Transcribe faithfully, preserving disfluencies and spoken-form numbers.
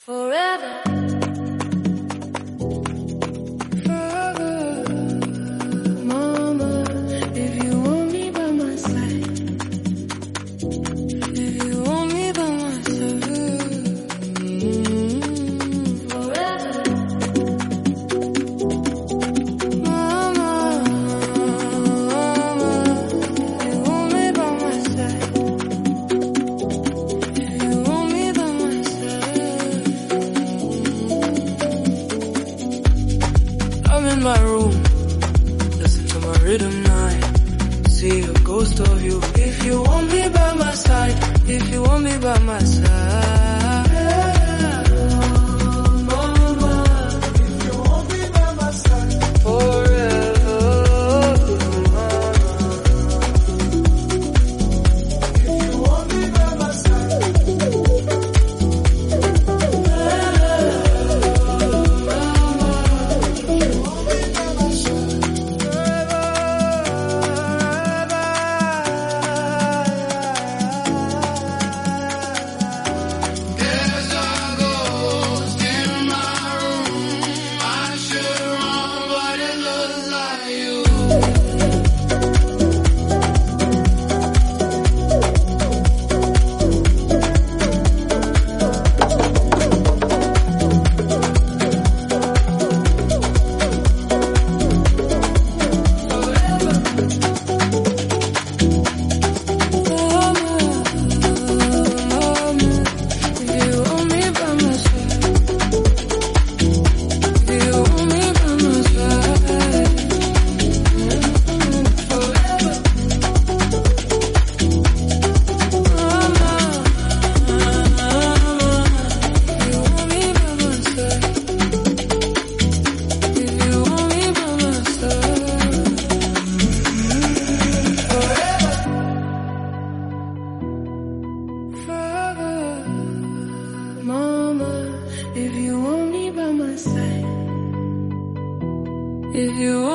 Forever. My room, listen to my rhythm night. See a ghost of you. If you want me by my side, if you want me by my side, mama. If you want me by my side, forever. If you want me by my side, if you